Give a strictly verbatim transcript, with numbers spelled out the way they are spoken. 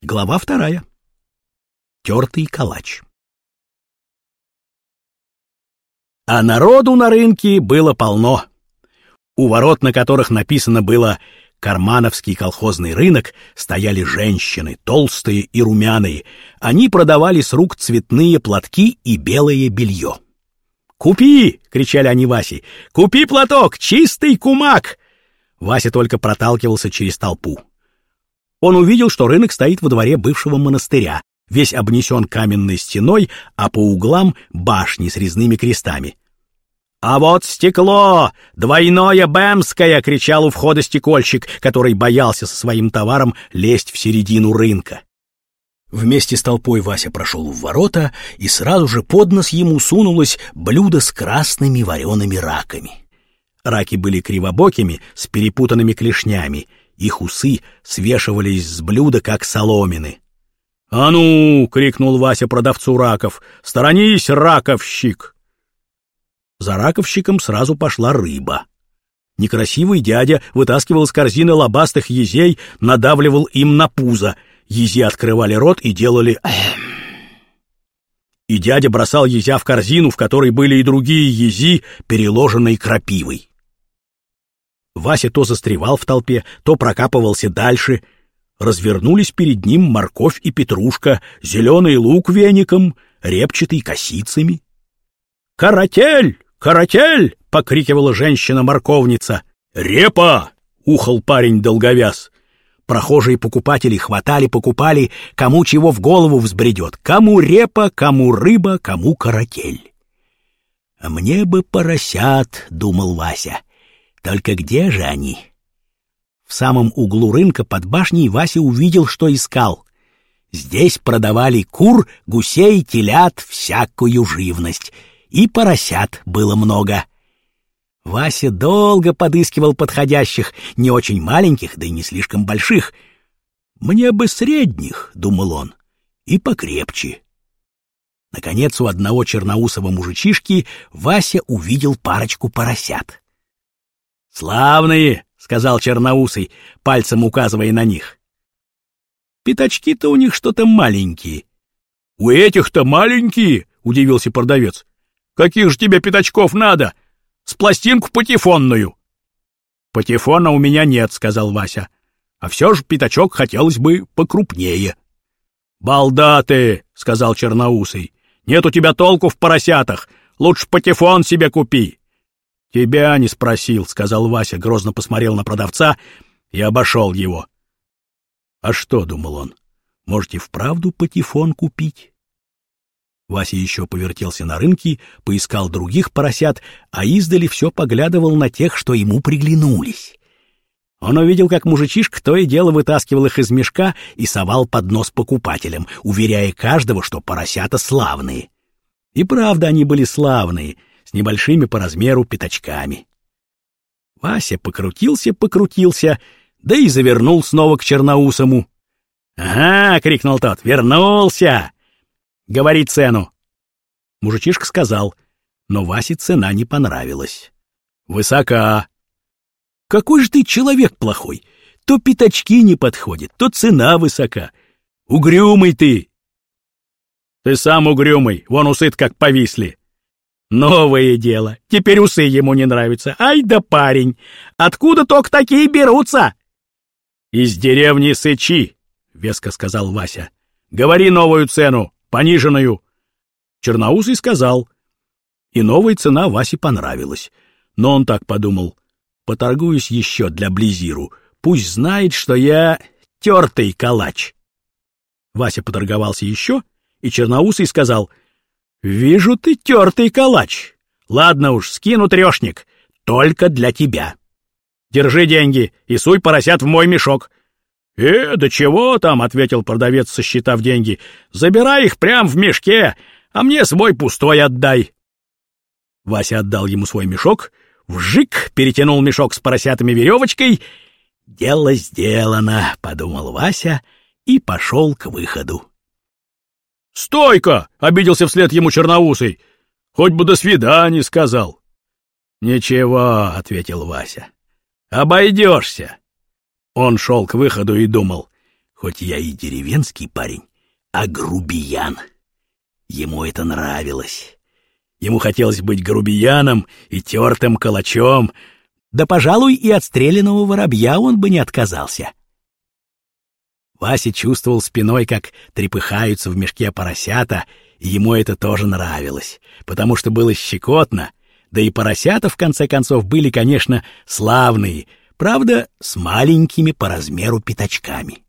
Глава вторая. Тертый калач. А народу на рынке было полно. У ворот, на которых написано было «Кармановский колхозный рынок», стояли женщины, толстые и румяные. Они продавали с рук цветные платки и белое белье. «Купи!» — кричали они Васе. «Купи платок! Чистый кумак!» Вася только проталкивался через толпу. Он увидел, что рынок стоит во дворе бывшего монастыря, весь обнесен каменной стеной, а по углам башни с резными крестами. «А вот стекло! Двойное бэмское!» — кричал у входа стекольщик, который боялся со своим товаром лезть в середину рынка. Вместе с толпой Вася прошел в ворота, и сразу же под нос ему сунулось блюдо с красными вареными раками. Раки были кривобокими, с перепутанными клешнями, их усы свешивались с блюда, как соломины. «А ну!» — крикнул Вася продавцу раков. «Сторонись, раковщик!» За раковщиком сразу пошла рыба. Некрасивый дядя вытаскивал из корзины лобастых езей, надавливал им на пузо. Ези открывали рот и делали «эм». И дядя бросал езя в корзину, в которой были и другие ези, переложенные крапивой. Вася то застревал в толпе, то прокапывался дальше. Развернулись перед ним морковь и петрушка, зеленый лук веником, репчатый косицами. «Каратель! Каратель!» — покрикивала женщина-морковница. «Репа!» — ухал парень долговяз. Прохожие покупатели хватали, покупали, кому чего в голову взбредет. Кому репа, кому рыба, кому каратель. «А мне бы поросят», — думал Вася. «Только где же они?» В самом углу рынка под башней Вася увидел, что искал. Здесь продавали кур, гусей, телят, всякую живность. И поросят было много. Вася долго подыскивал подходящих, не очень маленьких, да и не слишком больших. «Мне бы средних», — думал он, — «и покрепче». Наконец, у одного черноусого мужичишки Вася увидел парочку поросят. «Славные», — сказал черноусый, пальцем указывая на них. «Пятачки-то у них что-то маленькие». «У этих-то маленькие?» — удивился продавец. «Каких же тебе пятачков надо? С пластинку патефонную». «Патефона у меня нет», — сказал Вася. «А все же пятачок хотелось бы покрупнее». «Балда ты», — сказал черноусый. «Нет у тебя толку в поросятах. Лучше патефон себе купи». «Тебя не спросил», — сказал Вася, грозно посмотрел на продавца и обошел его. «А что?» — думал он. «Можете вправду патефон купить?» Вася еще повертелся на рынке, поискал других поросят, а издали все поглядывал на тех, что ему приглянулись. Он увидел, как мужичишка то и дело вытаскивал их из мешка и совал под нос покупателям, уверяя каждого, что поросята славные. И правда они были славные, с небольшими по размеру пятачками. Вася покрутился, покрутился, да и завернул снова к черноусому. «Ага!» — крикнул тот. «Вернулся! Говори цену!» Мужичишка сказал, но Васе цена не понравилась. «Высока!» «Какой же ты человек плохой! То пятачки не подходят, то цена высока! Угрюмый ты!» «Ты сам угрюмый, вон усы-то как повисли!» «Новое дело, теперь усы ему не нравятся! Ай да парень! Откуда только такие берутся?» «Из деревни Сычи!» — веско сказал Вася. «Говори новую цену, пониженную!» Черноусый сказал. И новая цена Васе понравилась. Но он так подумал: поторгуюсь еще для Близиру, пусть знает, что я тертый калач. Вася поторговался еще, и Черноусый сказал: «Вижу, ты тертый калач. Ладно уж, скину трешник, только для тебя. Держи деньги и суй поросят в мой мешок». «Э, да чего там?» — ответил продавец, сосчитав деньги. «Забирай их прямо в мешке, а мне свой пустой отдай». Вася отдал ему свой мешок, вжик, перетянул мешок с поросятами веревочкой. «Дело сделано», — подумал Вася и пошел к выходу. «Стой-ка!» — обиделся вслед ему Черноусый. «Хоть бы до свидания сказал». «Ничего», — ответил Вася, — «обойдешься». Он шел к выходу и думал: Хоть я и деревенский парень, а грубиян. Ему это нравилось. Ему хотелось быть грубияном и тертым калачом, да, пожалуй, и от стрелянного воробья он бы не отказался. Вася чувствовал спиной, как трепыхаются в мешке поросята, и ему это тоже нравилось, потому что было щекотно, да и поросята, в конце концов, были, конечно, славные, правда, с маленькими по размеру пятачками.